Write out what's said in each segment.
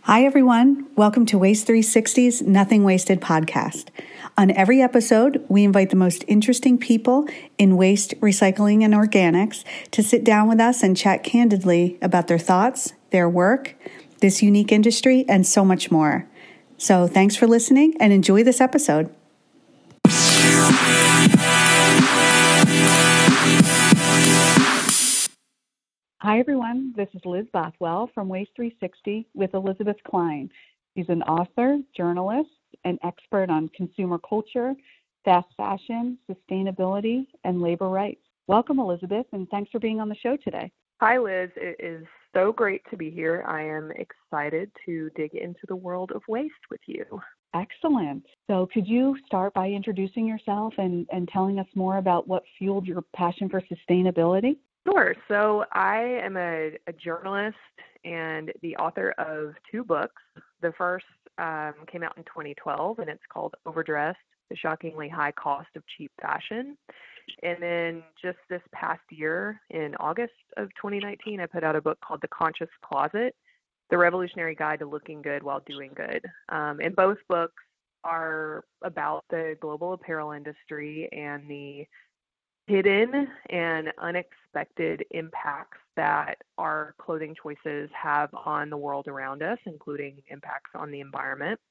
Hi, everyone. Welcome to Waste 360's Nothing Wasted podcast. On every episode, we invite the most interesting people in waste, recycling, and organics to sit down with us and chat candidly about their thoughts, their work, this unique industry, and so much more. So thanks for listening and enjoy this episode. Hi, everyone. This is Liz Bothwell from Waste 360 with Elizabeth Klein. She's an author, journalist, and expert on consumer culture, fast fashion, sustainability, and labor rights. Welcome, Elizabeth, and thanks for being on the show today. Hi, Liz. It is so great to be here. I am excited to dig into the world of waste with you. Excellent. So could you start by introducing yourself and telling us more about what fueled your passion for sustainability? Sure. So I am a journalist and the author of two books. The first came out in 2012, and it's called Overdressed, The Shockingly High Cost of Cheap Fashion. And then just this past year, in August of 2019, I put out a book called The Conscious Closet, The Revolutionary Guide to Looking Good While Doing Good. And both books are about the global apparel industry and the hidden and unexpected impacts that our clothing choices have on the world around us, including impacts on the environment.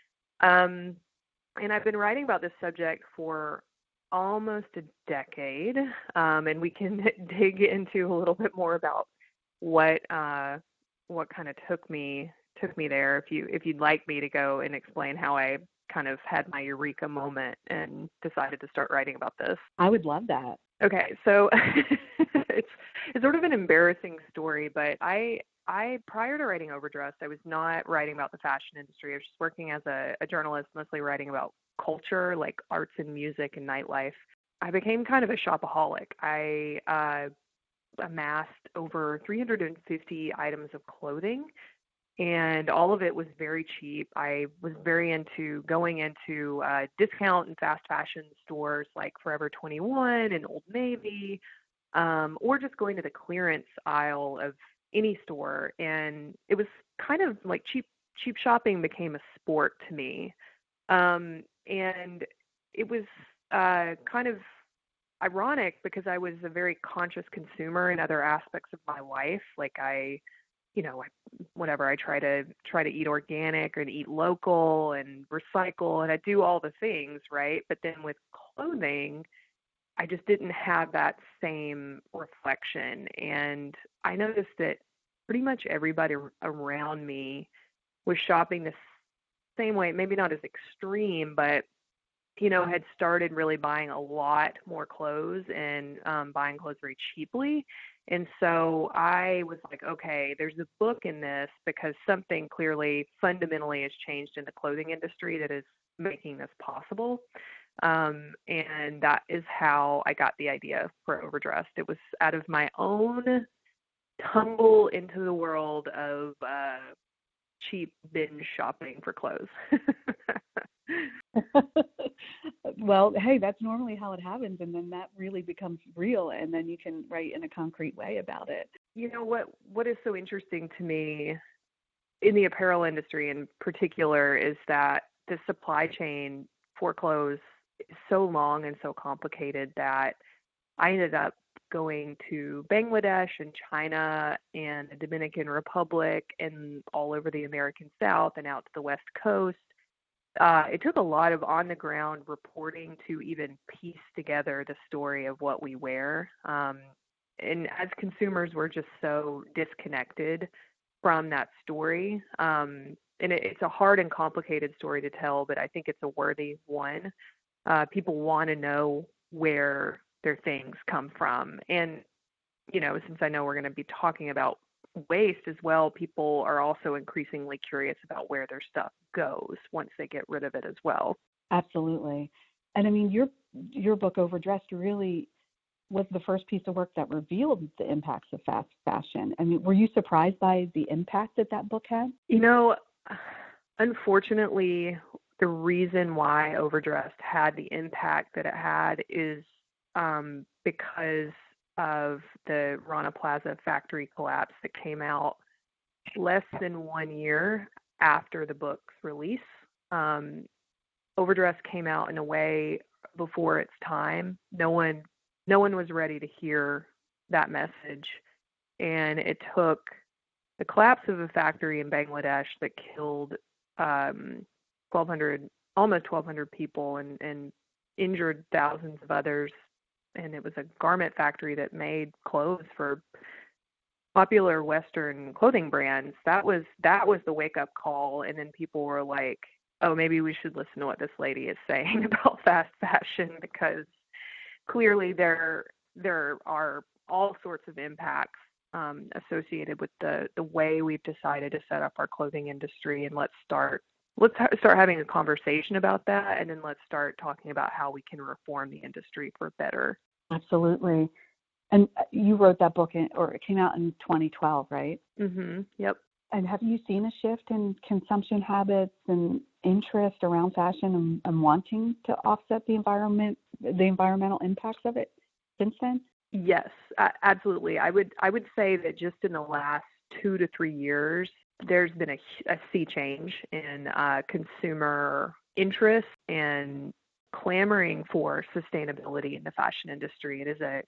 And I've been writing about this subject for almost a decade, and we can dig into a little bit more about what kind of took me there. If you'd like me to go and explain how I kind of had my eureka moment and decided to start writing about this. I would love that. Okay, so it's sort of an embarrassing story, but I prior to writing Overdressed, I was not writing about the fashion industry. I was just working as a journalist, mostly writing about culture, like arts and music and nightlife. I became kind of a shopaholic. I amassed over 350 items of clothing, and all of it was very cheap. I was very into going into discount and fast fashion stores like Forever 21 and Old Navy, or just going to the clearance aisle of any store. And it was kind of like cheap shopping became a sport to me. And it was kind of ironic because I was a very conscious consumer in other aspects of my life. Like I try to eat organic and eat local and recycle, and I do all the things, right? But then with clothing, I just didn't have that same reflection. And I noticed that pretty much everybody around me was shopping the same way, maybe not as extreme, but had started really buying a lot more clothes and buying clothes very cheaply. And so I was like, okay, there's a book in this because something clearly fundamentally has changed in the clothing industry that is making this possible. And that is how I got the idea for Overdressed. It was out of my own tumble into the world of cheap binge shopping for clothes. Well, hey, that's normally how it happens, and then that really becomes real, and then you can write in a concrete way about it. You know what is so interesting to me in the apparel industry in particular is that the supply chain for clothes is so long and so complicated that I ended up going to Bangladesh and China and the Dominican Republic and all over the American South and out to the West Coast. It took a lot of on-the-ground reporting to even piece together the story of what we wear. And as consumers, we're just so disconnected from that story. And it's a hard and complicated story to tell, but I think it's a worthy one. People want to know where their things come from. And, since I know we're going to be talking about waste as well, people are also increasingly curious about where their stuff goes once they get rid of it as well. Absolutely. And I mean, your book Overdressed really was the first piece of work that revealed the impacts of fast fashion. I mean, were you surprised by the impact that book had? Unfortunately, the reason why Overdressed had the impact that it had is because of the Rana Plaza factory collapse that came out less than 1 year after the book's release. Overdress came out in a way before its time. No one was ready to hear that message, and it took the collapse of a factory in Bangladesh that killed 1,200, almost 1,200 people and injured thousands of others. And it was a garment factory that made clothes for popular Western clothing brands. That was the wake-up call. And then people were like, oh, maybe we should listen to what this lady is saying about fast fashion, because clearly there are all sorts of impacts associated with the way we've decided to set up our clothing industry. And let's start having a conversation about that, and then let's start talking about how we can reform the industry for better. Absolutely. And you wrote that book or it came out in 2012, right? Mm-hmm. Yep. And have you seen a shift in consumption habits and interest around fashion and wanting to offset the environmental impacts of it since then? Yes, absolutely. I would say that just in the last 2 to 3 years, there's been a sea change in consumer interest and clamoring for sustainability in the fashion industry. It is a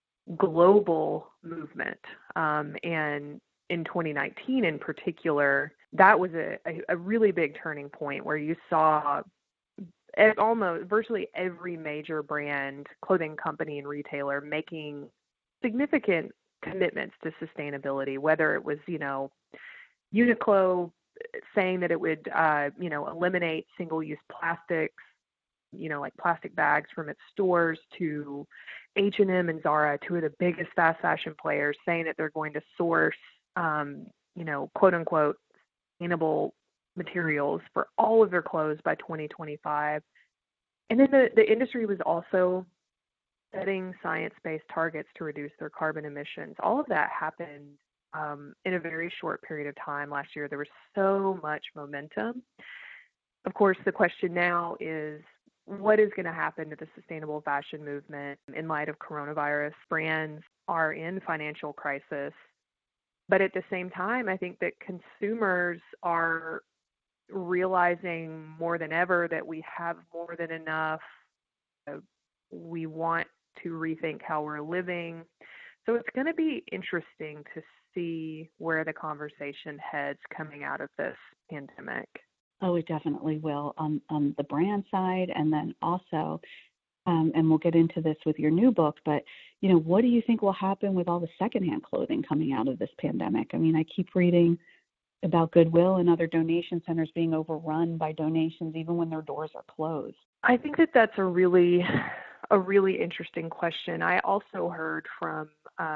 global movement, and in 2019 in particular, that was a really big turning point where you saw almost virtually every major brand, clothing company, and retailer making significant commitments to sustainability, whether it was, Uniqlo saying that it would, eliminate single-use plastics, like plastic bags from its stores, to H&M and Zara, two of the biggest fast fashion players, saying that they're going to source, quote unquote, sustainable materials for all of their clothes by 2025. And then the industry was also setting science-based targets to reduce their carbon emissions. All of that happened in a very short period of time last year. There was so much momentum. Of course, the question now is, what is going to happen to the sustainable fashion movement in light of coronavirus? Brands are in financial crisis, but at the same time, I think that consumers are realizing more than ever that we have more than enough. We want to rethink how we're living. So it's going to be interesting to see where the conversation heads coming out of this pandemic. Oh, it definitely will on the brand side, and then also, and we'll get into this with your new book, but, what do you think will happen with all the secondhand clothing coming out of this pandemic? I mean, I keep reading about Goodwill and other donation centers being overrun by donations even when their doors are closed. I think that that's a really interesting question. I also heard from,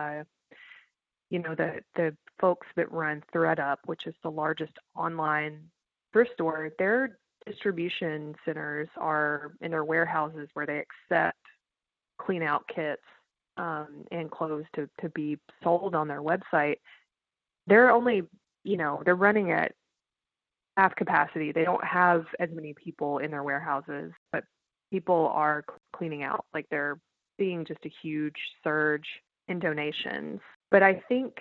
the folks that run ThredUp, which is the largest online thrift store. Their distribution centers are in their warehouses where they accept clean out kits and clothes to be sold on their website. They're only, they're running at half capacity. They don't have as many people in their warehouses, but people are cleaning out. Like, they're seeing just a huge surge in donations. But I think,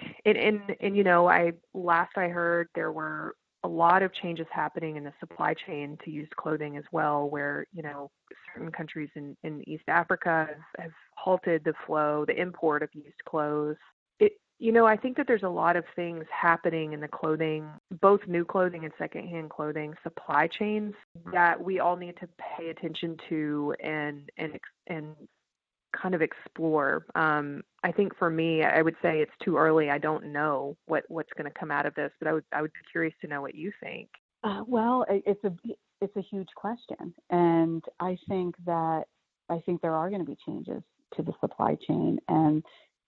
last I heard, there were a lot of changes happening in the supply chain to used clothing as well, where, certain countries in East Africa have halted the import of used clothes. I think that there's a lot of things happening in the clothing, both new clothing and secondhand clothing supply chains, that we all need to pay attention to and kind of explore. I think for me, I would say it's too early. I don't know what's going to come out of this, but I would be curious to know what you think. Well, it's a huge question, and I think there are going to be changes to the supply chain, and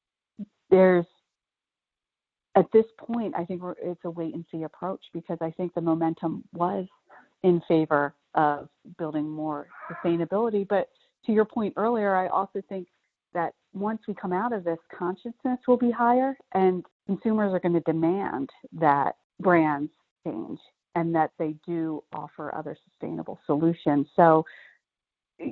at this point, I think it's a wait and see approach, because I think the momentum was in favor of building more sustainability. But to your point earlier, I also think that once we come out of this, consciousness will be higher, and consumers are going to demand that brands change and that they do offer other sustainable solutions. So,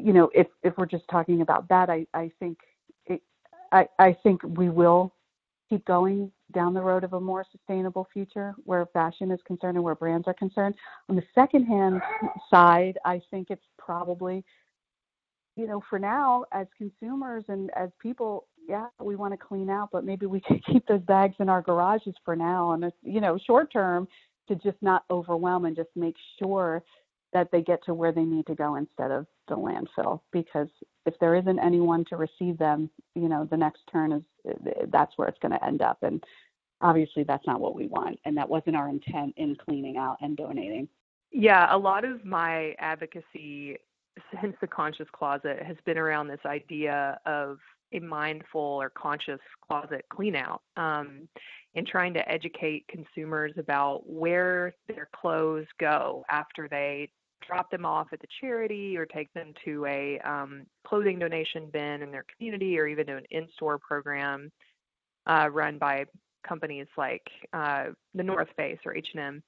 if we're just talking about that, I think we will keep going down the road of a more sustainable future where fashion is concerned and where brands are concerned. On the secondhand side, I think it's probably, for now, as consumers and as people, yeah, we want to clean out, but maybe we can keep those bags in our garages for now. And it's, short term, to just not overwhelm and just make sure that they get to where they need to go instead of the landfill. Because if there isn't anyone to receive them, the next turn that's where it's going to end up. And obviously that's not what we want. And that wasn't our intent in cleaning out and donating. Yeah, a lot of my advocacy since the Conscious Closet has been around this idea of a mindful or conscious closet clean out, and trying to educate consumers about where their clothes go after they drop them off at the charity or take them to a clothing donation bin in their community, or even to an in-store program run by companies like the North Face or H&M.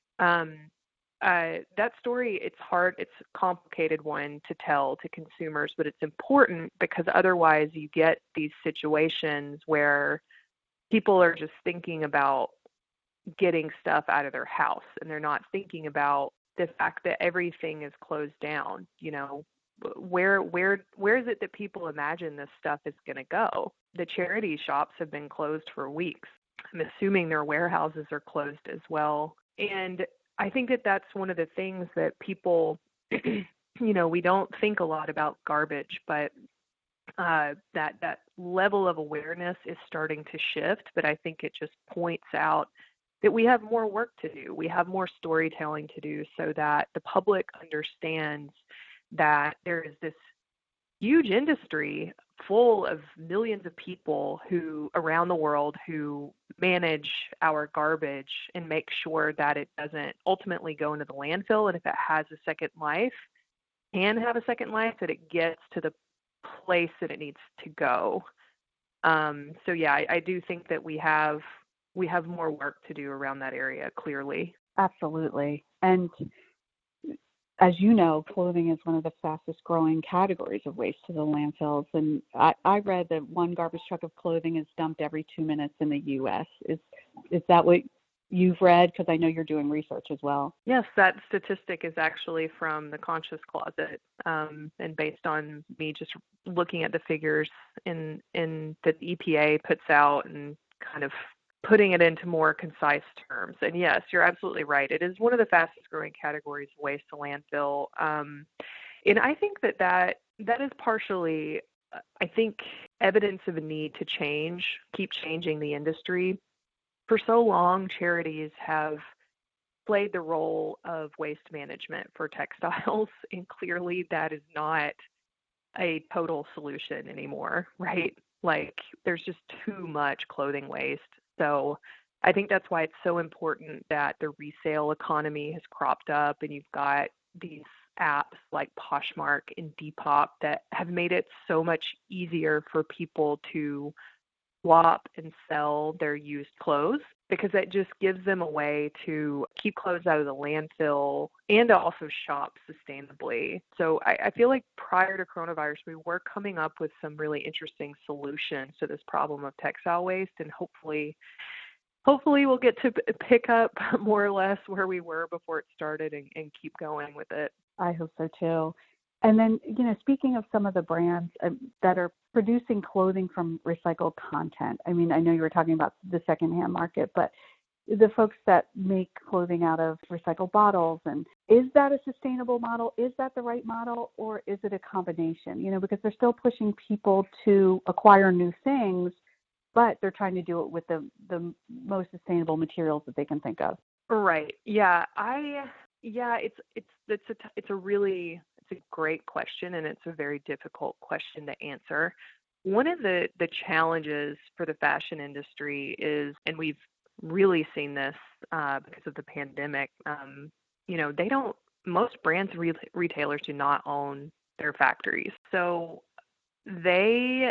That story, it's a complicated one to tell to consumers, but it's important because otherwise you get these situations where people are just thinking about getting stuff out of their house and they're not thinking about the fact that everything is closed down. Where is it that people imagine this stuff is going to go? The charity shops have been closed for weeks. I'm assuming their warehouses are closed as well. And I think that that's one of the things that people, we don't think a lot about garbage, but that level of awareness is starting to shift. But I think it just points out that we have more work to do. We have more storytelling to do so that the public understands that there is this huge industry full of millions of people who around the world who manage our garbage and make sure that it doesn't ultimately go into the landfill, and if it has a second life, that it gets to the place that it needs to go. So yeah, I do think that we have more work to do around that area, clearly. Absolutely. And as you know, clothing is one of the fastest growing categories of waste to the landfills. And I read that one garbage truck of clothing is dumped every 2 minutes in the U.S. Is that what you've read? Because I know you're doing research as well. Yes, that statistic is actually from the Conscious Closet, and based on me just looking at the figures in that the EPA puts out and kind of putting it into more concise terms. And yes, you're absolutely right. It is one of the fastest growing categories of waste to landfill. And I think that is partially, I think, evidence of a need to keep changing the industry. For so long, charities have played the role of waste management for textiles, and clearly that is not a total solution anymore, right? Like, there's just too much clothing waste. So I think that's why it's so important that the resale economy has cropped up, and you've got these apps like Poshmark and Depop that have made it so much easier for people to swap and sell their used clothes, because that just gives them a way to keep clothes out of the landfill and to also shop sustainably. So I feel like prior to coronavirus, we were coming up with some really interesting solutions to this problem of textile waste, and hopefully we'll get to pick up more or less where we were before it started and keep going with it. I hope so too. And then, speaking of some of the brands that are producing clothing from recycled content, I mean, I know you were talking about the secondhand market, but the folks that make clothing out of recycled bottles, and is that a sustainable model? Is that the right model, or is it a combination? Because they're still pushing people to acquire new things, but they're trying to do it with the most sustainable materials that they can think of. Right. Yeah. It's a great question, and it's a very difficult question to answer. One of the challenges for the fashion industry is, and we've really seen this because of the pandemic, most brands, retailers do not own their factories. So they're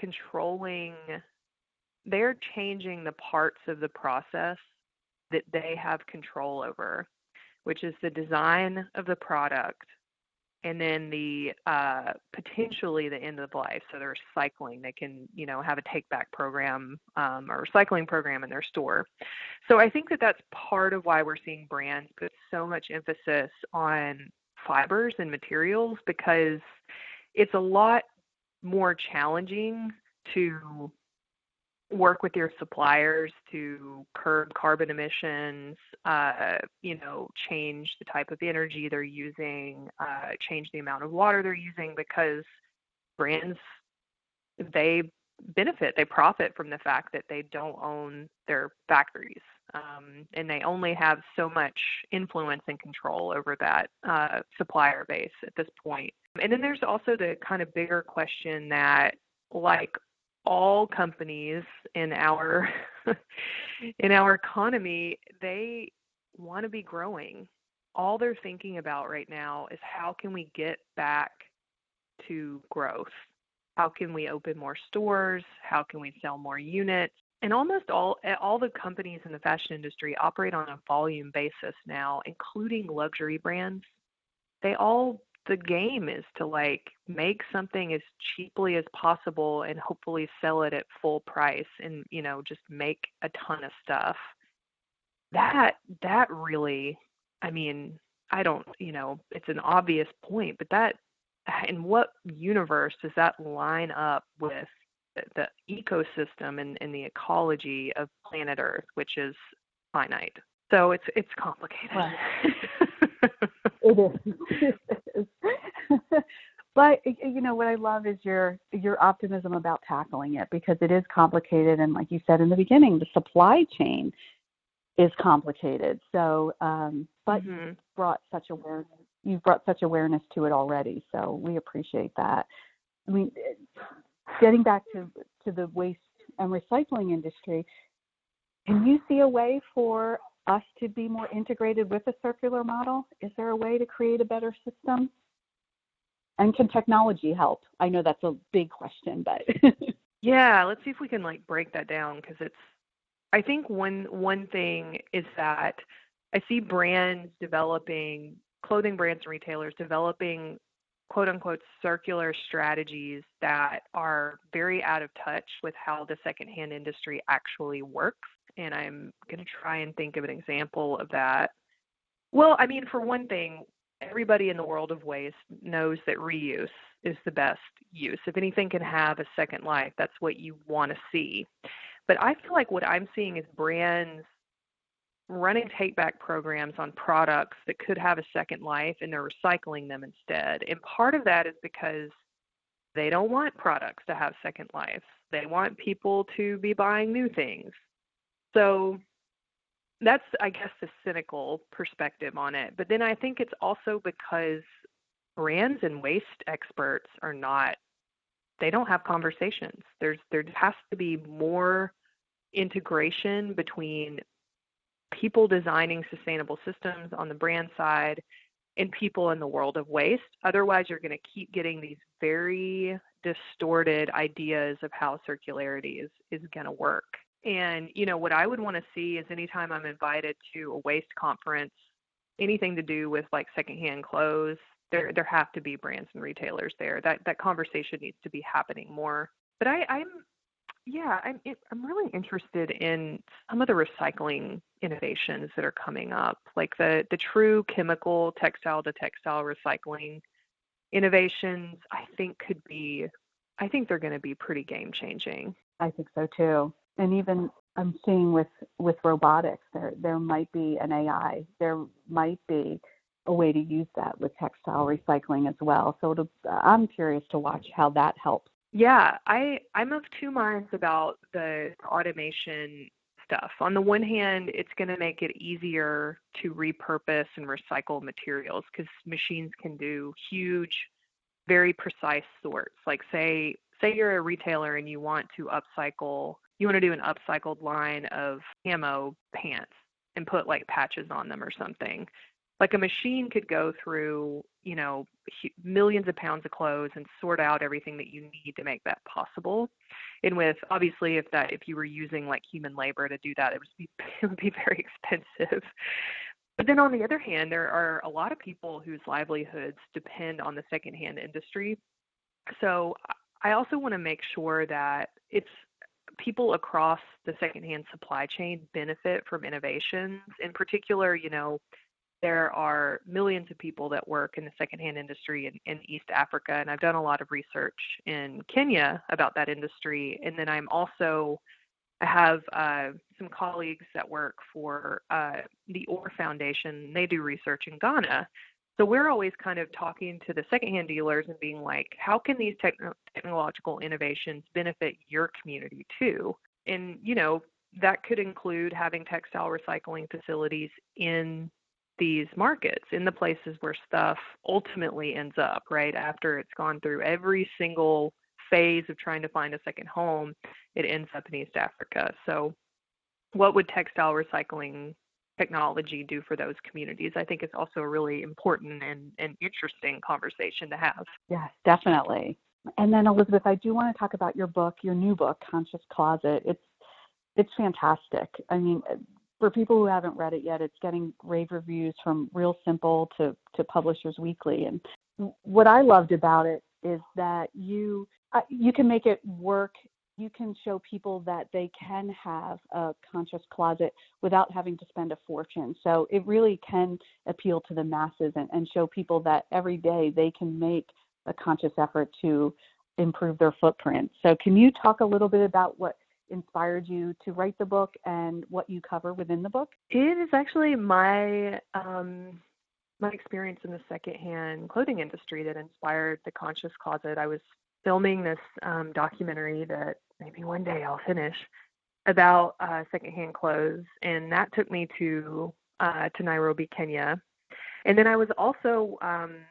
changing the parts of the process that they have control over, which is the design of the product, and then the potentially the end of life. So they're recycling. They can, have a take back program or recycling program in their store. So I think that that's part of why we're seeing brands put so much emphasis on fibers and materials, because it's a lot more challenging to work with your suppliers to curb carbon emissions, change the type of energy they're using, change the amount of water they're using, because brands, they they profit from the fact that they don't own their factories. And they only have so much influence and control over that supplier base at this point. And then there's also the kind of bigger question that, like all companies in our in our economy, they want to be growing. All they're thinking about right now is how can we get back to growth? How can we open more stores? How can we sell more units? And almost all the companies in the fashion industry operate on a volume basis now, including luxury brands. The game is to make something as cheaply as possible and hopefully sell it at full price and, just make a ton of stuff. That really, I mean, I don't, it's an obvious point, but that, in what universe does that line up with the ecosystem and the ecology of planet Earth, which is finite? So it's complicated. Right. It is. It is. But what I love is your optimism about tackling it, because it is complicated, and like you said in the beginning, the supply chain is complicated. So, but you've brought such awareness to it already. So we appreciate that. I mean, getting back to the waste and recycling industry, can you see a way for us to be more integrated with a circular model? Is there a way to create a better system? And can technology help? I know that's a big question, but yeah, let's see if we can break that down, because I think one thing is that I see clothing brands and retailers developing quote unquote circular strategies that are very out of touch with how the secondhand industry actually works. And I'm going to try and think of an example of that. Well, I mean, for one thing, everybody in the world of waste knows that reuse is the best use. If anything can have a second life, that's what you want to see. But I feel like what I'm seeing is brands running take-back programs on products that could have a second life, and they're recycling them instead. And part of that is because they don't want products to have second life. They want people to be buying new things. So that's, I guess, the cynical perspective on it. But then I think it's also because brands and waste experts they don't have conversations. There has to be more integration between people designing sustainable systems on the brand side and people in the world of waste. Otherwise, you're going to keep getting these very distorted ideas of how circularity is going to work. And, what I would want to see is anytime I'm invited to a waste conference, anything to do with secondhand clothes, there have to be brands and retailers there. That conversation needs to be happening more. But I'm really interested in some of the recycling innovations that are coming up, like the true chemical textile to textile recycling innovations. I think they're going to be pretty game changing. I think so too. And even I'm seeing with robotics, there might be an AI. There might be a way to use that with textile recycling as well. So I'm curious to watch how that helps. Yeah, I'm of two minds about the automation stuff. On the one hand, it's going to make it easier to repurpose and recycle materials, because machines can do huge, very precise sorts. Like say you're a retailer and you want to do an upcycled line of camo pants and put patches on them or something. Like a machine could go through, millions of pounds of clothes and sort out everything that you need to make that possible. And obviously, if you were using human labor to do that, it would be very expensive. But then on the other hand, there are a lot of people whose livelihoods depend on the secondhand industry. So I also want to make sure that it's people across the secondhand supply chain benefit from innovations. In particular, there are millions of people that work in the secondhand industry in East Africa, and I've done a lot of research in Kenya about that industry. And then I have some colleagues that work for the OR Foundation. They do research in Ghana. So we're always kind of talking to the secondhand dealers and being like, how can these technological innovations benefit your community too? And, that could include having textile recycling facilities in these markets, in the places where stuff ultimately ends up, right? After it's gone through every single phase of trying to find a second home, it ends up in East Africa. So what would textile recycling technology do for those communities? I think it's also a really important and interesting conversation to have. Yes, definitely. And then Elizabeth, I do want to talk about your new book, Conscious Closet. It's fantastic. I mean, for people who haven't read it yet, it's getting rave reviews from Real Simple to Publishers Weekly. And what I loved about it is that you can make it work. You can show people that they can have a conscious closet without having to spend a fortune. So it really can appeal to the masses and show people that every day they can make a conscious effort to improve their footprint. So can you talk a little bit about what inspired you to write the book and what you cover within the book? It is actually my experience in the secondhand clothing industry that inspired the Conscious Closet. I was filming this documentary that maybe one day I'll finish about secondhand clothes, and that took me to Nairobi, Kenya. And then I was also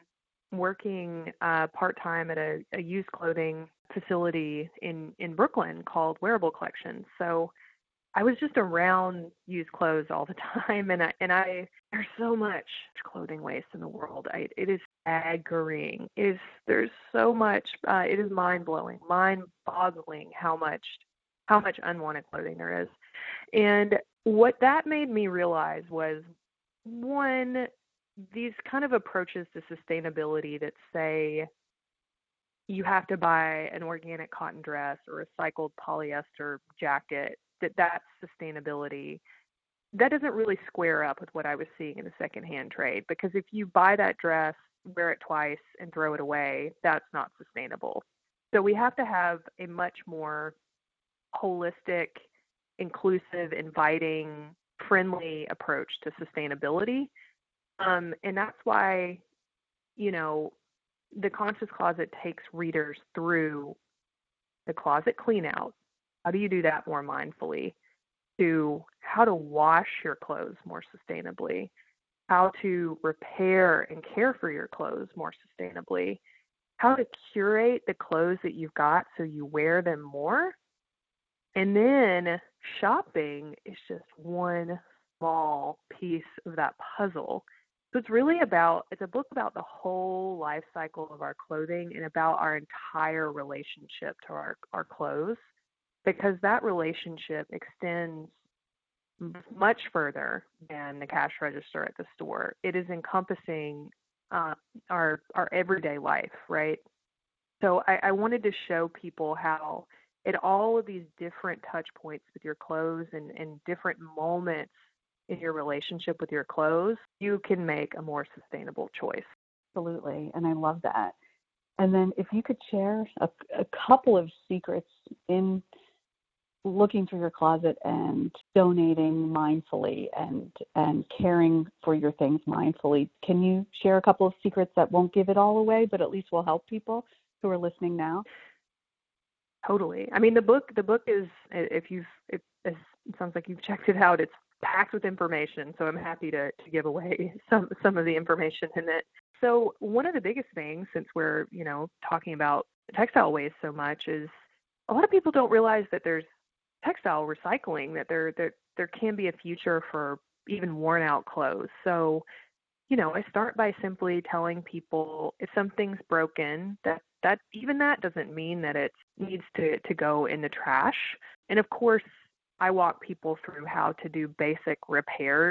working part-time at a used clothing facility in Brooklyn called Wearable Collections. So I was just around used clothes all the time, and there's so much clothing waste in the world. It is staggering. There's so much. It is mind-blowing, mind-boggling how much unwanted clothing there is. And what that made me realize was, one, these kind of approaches to sustainability that say you have to buy an organic cotton dress or a recycled polyester jacket, that's sustainability. That doesn't really square up with what I was seeing in the secondhand trade, because if you buy that dress, wear it twice, and throw it away, that's not sustainable. So we have to have a much more holistic, inclusive, inviting, friendly approach to sustainability. And that's why, the Conscious Closet takes readers through the closet clean out. How do you do that more mindfully? To how to wash your clothes more sustainably, how to repair and care for your clothes more sustainably, how to curate the clothes that you've got so you wear them more. And then shopping is just one small piece of that puzzle. So it's a book about the whole life cycle of our clothing and about our entire relationship to our clothes, because that relationship extends much further than the cash register at the store. It is encompassing our everyday life, right? So I wanted to show people how at all of these different touch points with your clothes and different moments in your relationship with your clothes, you can make a more sustainable choice. Absolutely, and I love that. And then if you could share a couple of secrets in looking through your closet and donating mindfully and caring for your things mindfully, can you share a couple of secrets that won't give it all away, but at least will help people who are listening now? Totally. I mean, the book is, it sounds like you've checked it out. It's packed with information, so I'm happy to give away some of the information in it. So one of the biggest things, since we're talking about textile waste so much, is a lot of people don't realize that there's textile recycling, that there can be a future for even worn out clothes. So I start by simply telling people if something's broken, that even that doesn't mean that it needs to go in the trash. And of course, I walk people through how to do basic repairs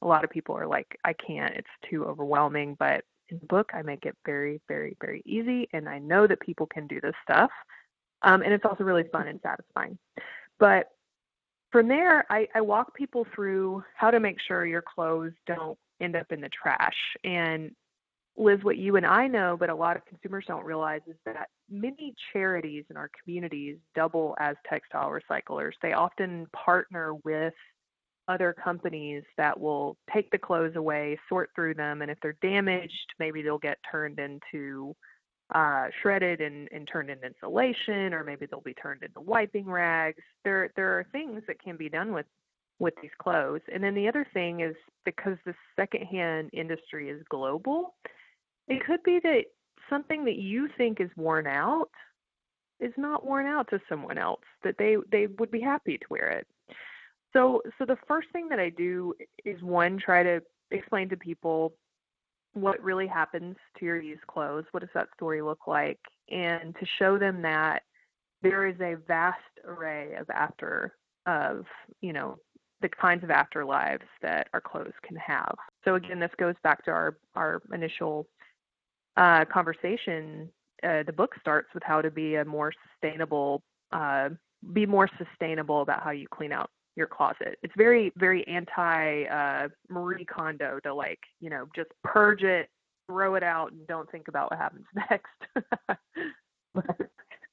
a lot of people are like, I can't, it's too overwhelming. But in the book, I make it very, very, very easy. And I know that people can do this stuff. And it's also really fun and satisfying. But from there, I walk people through how to make sure your clothes don't end up in the trash. And Liz, what you and I know, but a lot of consumers don't realize, is that many charities in our communities double as textile recyclers. They often partner with other companies that will take the clothes away, sort through them, and if they're damaged, maybe they'll get turned into shredded and turned into insulation, or maybe they'll be turned into wiping rags. There are things that can be done with these clothes. And then the other thing is, because the secondhand industry is global, it could be that something that you think is worn out is not worn out to someone else, that they would be happy to wear it. So the first thing that I do is, one, try to explain to people what really happens to your used clothes. What does that story look like? And to show them that there is a vast array of the kinds of afterlives that our clothes can have. So again, this goes back to our initial conversation. The book starts with how to be more sustainable about how you clean out your closet. It's very, very anti Marie Kondo to just purge it, throw it out, and don't think about what happens next.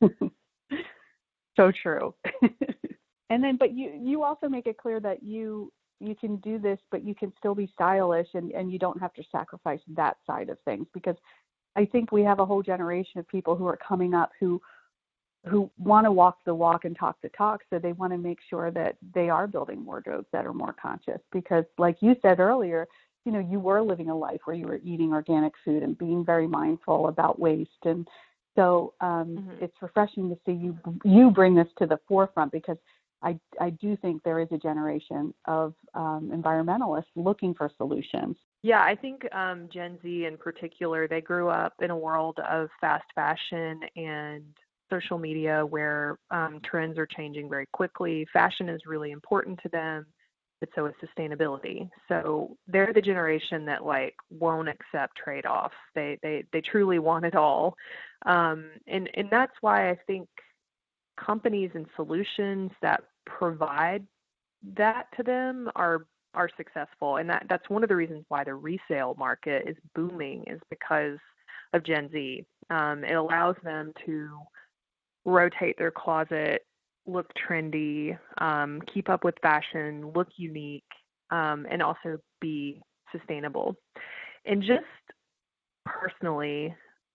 So true. And then, but you also make it clear that you can do this, but you can still be stylish, and you don't have to sacrifice that side of things, because I think we have a whole generation of people who are coming up who want to walk the walk and talk the talk. So they want to make sure that they are building wardrobes that are more conscious, because like you said earlier, you were living a life where you were eating organic food and being very mindful about waste. And so it's refreshing to see you bring this to the forefront, because I do think there is a generation of environmentalists looking for solutions. Yeah, I think Gen Z in particular, they grew up in a world of fast fashion and social media where trends are changing very quickly. Fashion is really important to them, but so is sustainability. So they're the generation that won't accept trade-offs. They truly want it all. And that's why I think companies and solutions that provide that to them are successful. And that's one of the reasons why the resale market is booming, is because of Gen Z. It allows them to rotate their closet, look trendy, keep up with fashion, look unique, and also be sustainable. And just personally,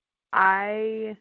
I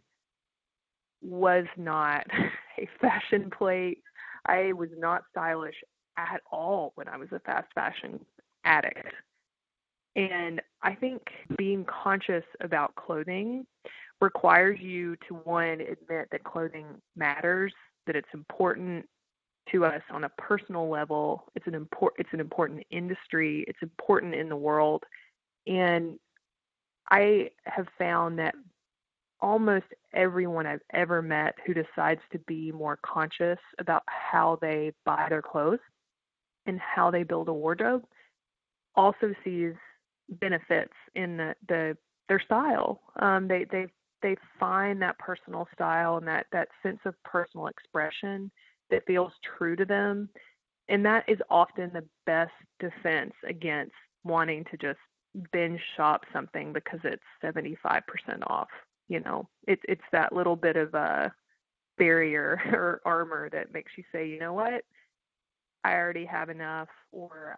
was not a fashion plate. I was not stylish at all when I was a fast fashion addict. And I think being conscious about clothing requires you to, one, admit that clothing matters, that it's important to us on a personal level. It's an important industry. It's important in the world. And I have found that almost everyone I've ever met who decides to be more conscious about how they buy their clothes and how they build a wardrobe also sees benefits in their style. They find that personal style and that sense of personal expression that feels true to them. And that is often the best defense against wanting to just binge shop something because it's 75% off. It's that little bit of a barrier or armor that makes you say, you know what, I already have enough, or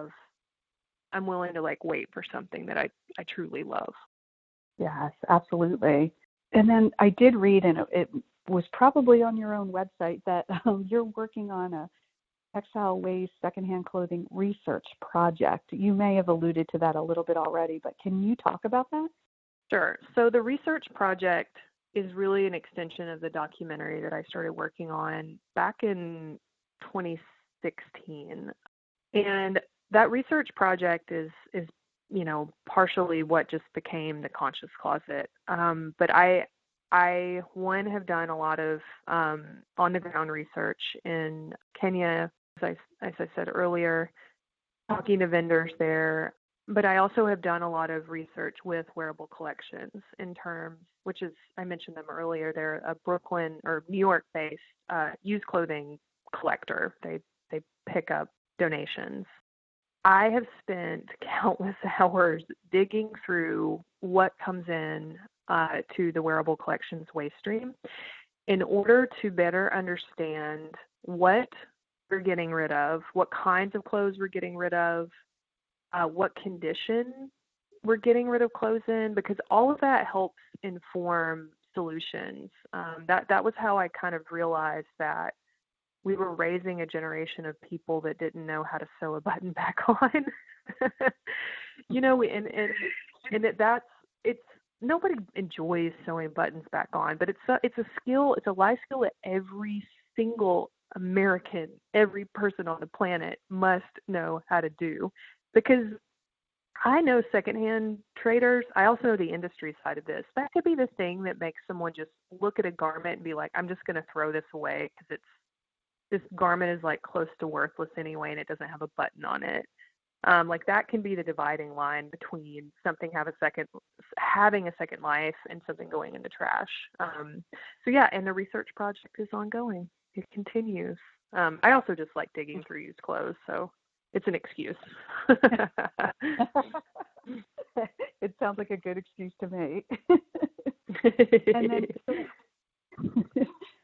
I'm willing to wait for something that I truly love. Yes, absolutely. And then I did read, and it was probably on your own website, that you're working on a textile waste secondhand clothing research project. You may have alluded to that a little bit already, but can you talk about that? Sure. So the research project is really an extension of the documentary that I started working on back in 2016. And that research project is partially what just became the Conscious Closet. But I have done a lot of on the ground research in Kenya, as I said earlier, talking to vendors there. But I also have done a lot of research with wearable collections in terms, which is, I mentioned them earlier, they're a Brooklyn or New York-based used clothing collector. They pick up donations. I have spent countless hours digging through what comes in to the wearable collections waste stream in order to better understand what we're getting rid of, what kinds of clothes we're getting rid of, what condition we're getting rid of clothes in, because all of that helps inform solutions. That was how I kind of realized that we were raising a generation of people that didn't know how to sew a button back on. It's nobody enjoys sewing buttons back on, but it's a skill, it's a life skill that every single American, every person on the planet must know how to do. Because I know secondhand traders, I also know the industry side of this. That could be the thing that makes someone just look at a garment and be like, I'm just going to throw this away because this garment is like close to worthless anyway and it doesn't have a button on it. Like that can be the dividing line between something having a second life and something going in the trash. So yeah, and the research project is ongoing. It continues. I also just like digging through used clothes, so it's an excuse. It sounds like a good excuse to me. And then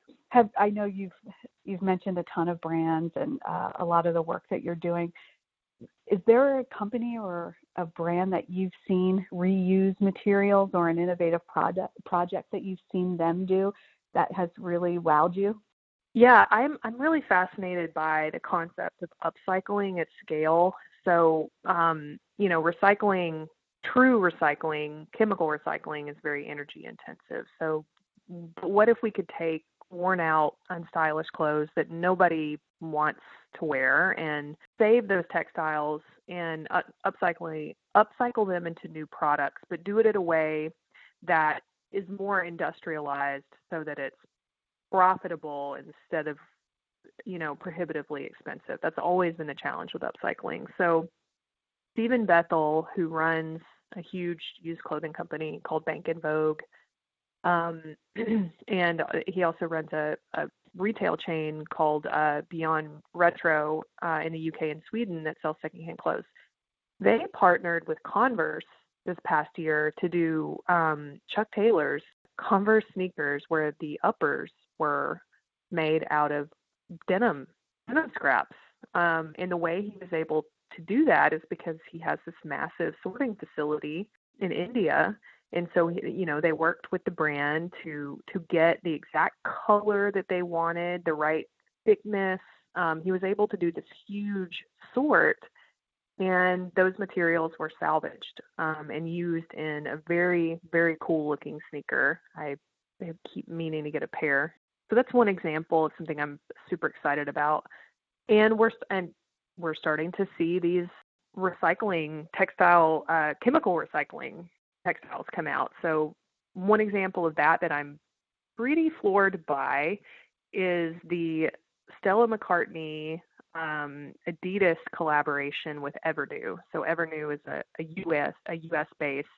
I know you've mentioned a ton of brands and a lot of the work that you're doing. Is there a company or a brand that you've seen reuse materials or an innovative project that you've seen them do that has really wowed you? Yeah, I'm really fascinated by the concept of upcycling at scale. So, recycling, true recycling, chemical recycling is very energy intensive. So what if we could take worn out, unstylish clothes that nobody wants to wear and save those textiles and upcycle them into new products, but do it in a way that is more industrialized so that it's profitable instead of, prohibitively expensive. That's always been the challenge with upcycling. So Stephen Bethel, who runs a huge used clothing company called Bank & Vogue, and he also runs a retail chain called Beyond Retro in the UK and Sweden that sells secondhand clothes. They partnered with Converse this past year to do Chuck Taylor's Converse sneakers where the uppers were made out of denim scraps. And the way he was able to do that is because he has this massive sorting facility in India. And so, they worked with the brand to get the exact color that they wanted, the right thickness. He was able to do this huge sort, and those materials were salvaged and used in a very, very cool looking sneaker. I keep meaning to get a pair. So that's one example of something I'm super excited about. And we're starting to see these recycling textile, chemical recycling textiles come out. So one example of that I'm pretty floored by is the Stella McCartney Adidas collaboration with Evernew. So Evernew is a US based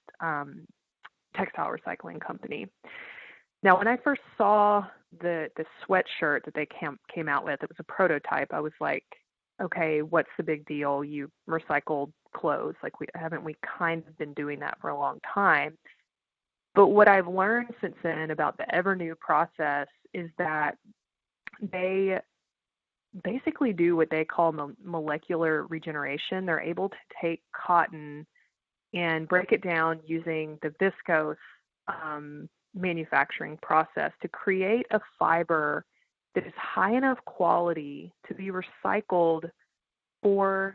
textile recycling company. Now, when I first saw the sweatshirt that they came out with, it was a prototype. I was like, okay, what's the big deal? You recycled clothes. Like, haven't we kind of been doing that for a long time? But what I've learned since then about the Evernew process is that they basically do what they call molecular regeneration. They're able to take cotton and break it down using the viscose manufacturing process to create a fiber that is high enough quality to be recycled for,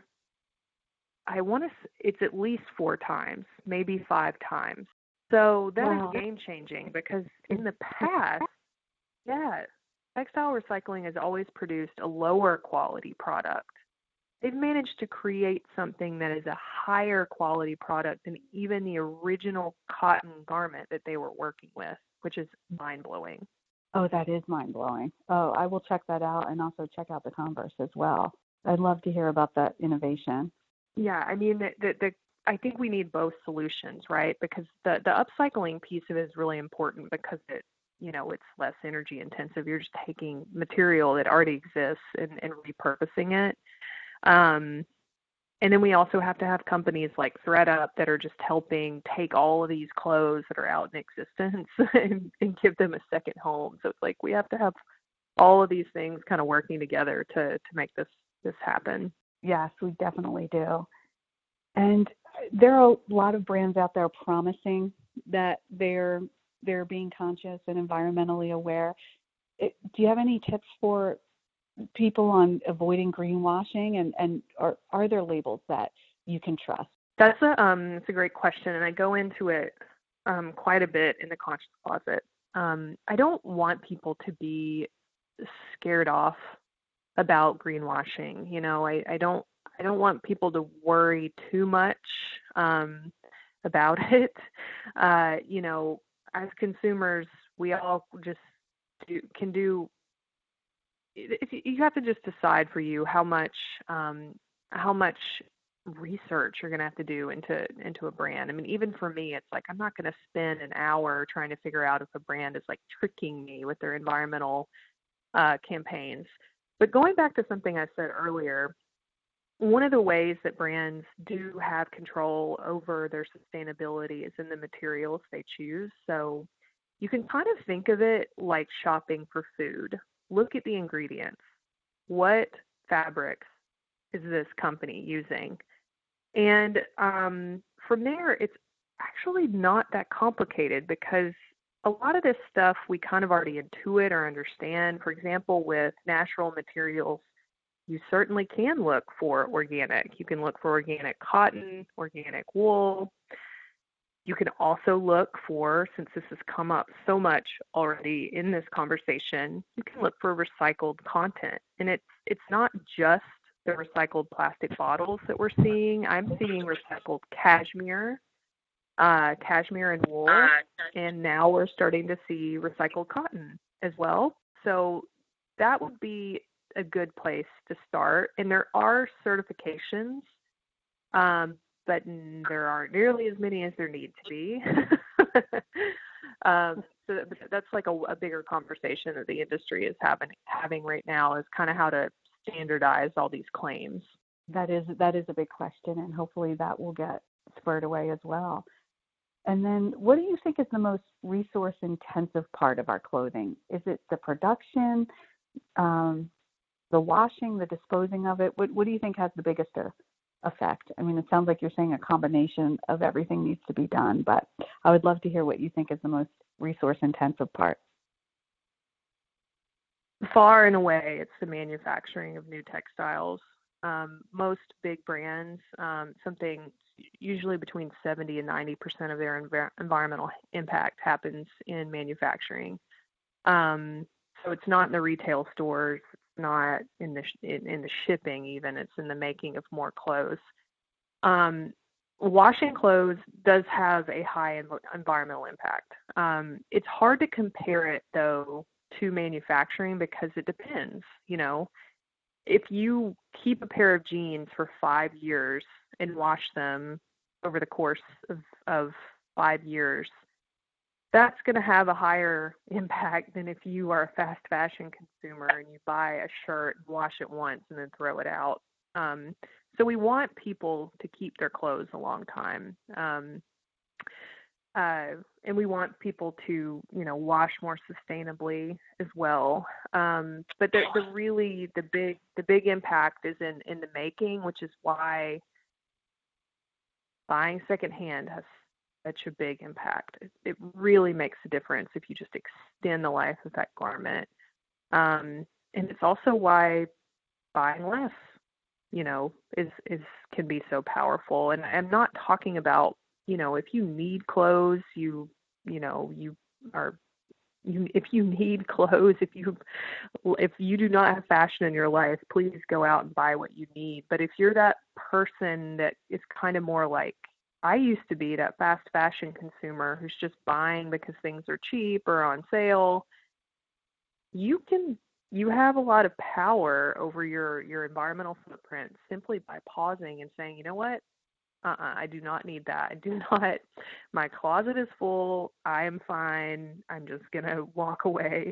it's at least 4 times, maybe 5 times. So that is game changing, because in the past, textile recycling has always produced a lower quality product. They've managed to create something that is a higher quality product than even the original cotton garment that they were working with, which is mind-blowing. Oh, that is mind-blowing. Oh, I will check that out and also check out the Converse as well. I'd love to hear about that innovation. Yeah, I mean, I think we need both solutions, right? Because the upcycling piece of it is really important because it's less energy intensive. You're just taking material that already exists and repurposing it. Um, and then we also have to have companies like ThreadUp that are just helping take all of these clothes that are out in existence and give them a second home. So it's like we have to have all of these things kind of working together to make this happen. Yes, we definitely do. And there are a lot of brands out there promising that they're being conscious and environmentally aware. Do you have any tips for people on avoiding greenwashing, and are there labels that you can trust? It's a great question, and I go into it quite a bit in the Conscious Closet. I don't want people to be scared off about greenwashing. I don't want people to worry too much about it. As consumers, we all just can do. You have to just decide for you how much research you're going to have to do into a brand. I mean, even for me, it's like I'm not going to spend an hour trying to figure out if a brand is like tricking me with their environmental campaigns. But going back to something I said earlier, one of the ways that brands do have control over their sustainability is in the materials they choose. So you can kind of think of it like shopping for food. Look at the ingredients. What fabrics is this company using? And from there, it's actually not that complicated because a lot of this stuff we kind of already intuit or understand. For example, with natural materials, you certainly can look for organic. You can look for organic cotton, organic wool. You can also look for, since this has come up so much already in this conversation, you can look for recycled content. And it's not just the recycled plastic bottles that we're seeing. I'm seeing recycled cashmere and wool, and now we're starting to see recycled cotton as well. So that would be a good place to start. And there are certifications, but there aren't nearly as many as there need to be. So that's like a bigger conversation that the industry is having right now, is kind of how to standardize all these claims. That is a big question, and hopefully that will get squared away as well. And then what do you think is the most resource intensive part of our clothing? Is it the production, the washing, the disposing of it? What do you think has the biggest effect? I mean, it sounds like you're saying a combination of everything needs to be done, but I would love to hear what you think is the most resource intensive part. Far and away, it's the manufacturing of new textiles. Most big brands, something usually between 70 and 90% of their environmental impact happens in manufacturing. So it's not in the retail stores, it's not in the shipping even, it's in the making of more clothes. Washing clothes does have a high environmental impact. It's hard to compare it though to manufacturing because it depends. If you keep a pair of jeans for 5 years and wash them over the course of 5 years, that's going to have a higher impact than if you are a fast fashion consumer and you buy a shirt and wash it once and then throw it out. So we want people to keep their clothes a long time. And we want people to, wash more sustainably as well. But the big impact is in the making, which is why buying secondhand has such a big impact. It really makes a difference if you just extend the life of that garment. And it's also why buying less, can be so powerful. And I'm not talking about, if you need clothes, if you need clothes, if you do not have fashion in your life, please go out and buy what you need. But if you're that person that is kind of more like I used to be, that fast fashion consumer who's just buying because things are cheap or on sale, you can you have a lot of power over your environmental footprint simply by pausing and saying, you know what? I do not need that. I do not. My closet is full. I am fine. I'm just going to walk away.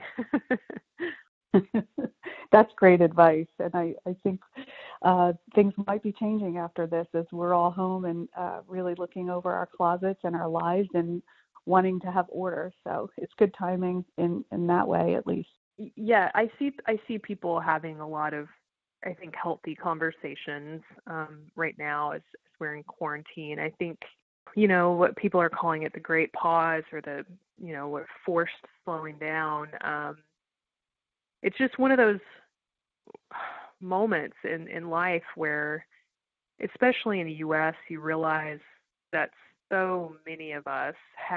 That's great advice. And I think things might be changing after this as we're all home and really looking over our closets and our lives and wanting to have order. So it's good timing in that way, at least. Yeah, I see people having a lot of, I think, healthy conversations right now as we're in quarantine. I think, what people are calling it the great pause or the, what forced slowing down. It's just one of those moments in life where, especially in the U.S., you realize that so many of us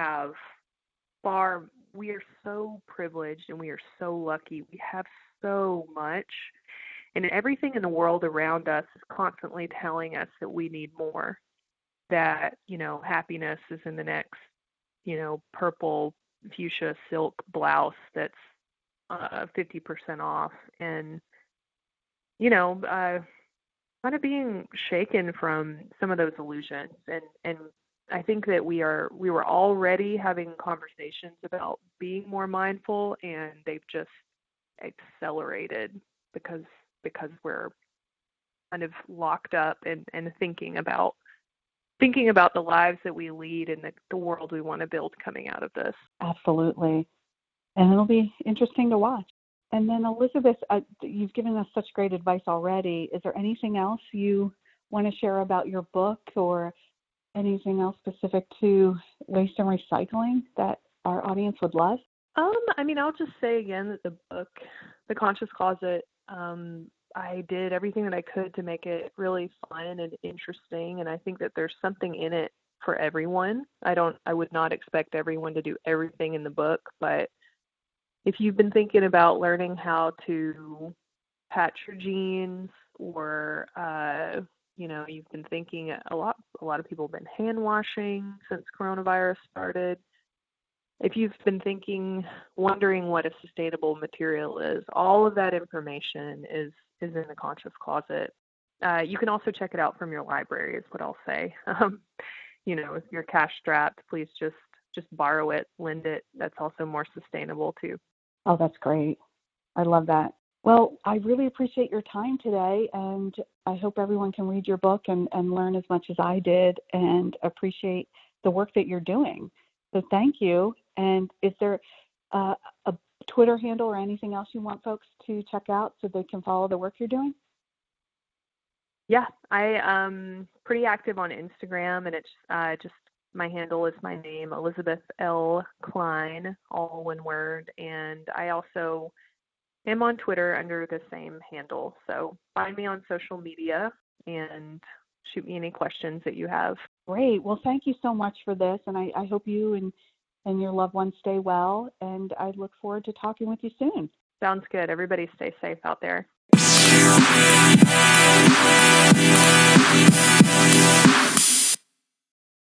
we are so privileged and we are so lucky. We have so much. And everything in the world around us is constantly telling us that we need more, that, happiness is in the next, purple fuchsia silk blouse that's 50% off. And, kind of being shaken from some of those illusions. And I think that we were already having conversations about being more mindful, and they've just accelerated because we're kind of locked up and thinking about the lives that we lead and the world we want to build coming out of this. Absolutely. And it'll be interesting to watch. And then, Elizabeth, you've given us such great advice already. Is there anything else you want to share about your book or anything else specific to waste and recycling that our audience would love? I'll just say again that the book, The Conscious Closet, I did everything that I could to make it really fun and interesting, and I think that there's something in it for everyone. I would not expect everyone to do everything in the book, but if you've been thinking about learning how to patch your jeans, or you've been thinking a lot of people have been hand washing since coronavirus started. If you've been wondering what a sustainable material is, all of that information is in The Conscious Closet. You can also check it out from your library, is what I'll say. If you're cash strapped, please just borrow it, lend it. That's also more sustainable too. Oh, that's great. I love that. Well, I really appreciate your time today, and I hope everyone can read your book and learn as much as I did and appreciate the work that you're doing. So thank you. And is there a Twitter handle or anything else you want folks to check out so they can follow the work you're doing? Yeah, I'm pretty active on Instagram, and it's just my handle is my name, Elizabeth L. Klein, all one word. And I also am on Twitter under the same handle. So find me on social media and shoot me any questions that you have. Great. Well, thank you so much for this. And I hope you and your loved ones stay well. And I look forward to talking with you soon. Sounds good. Everybody stay safe out there.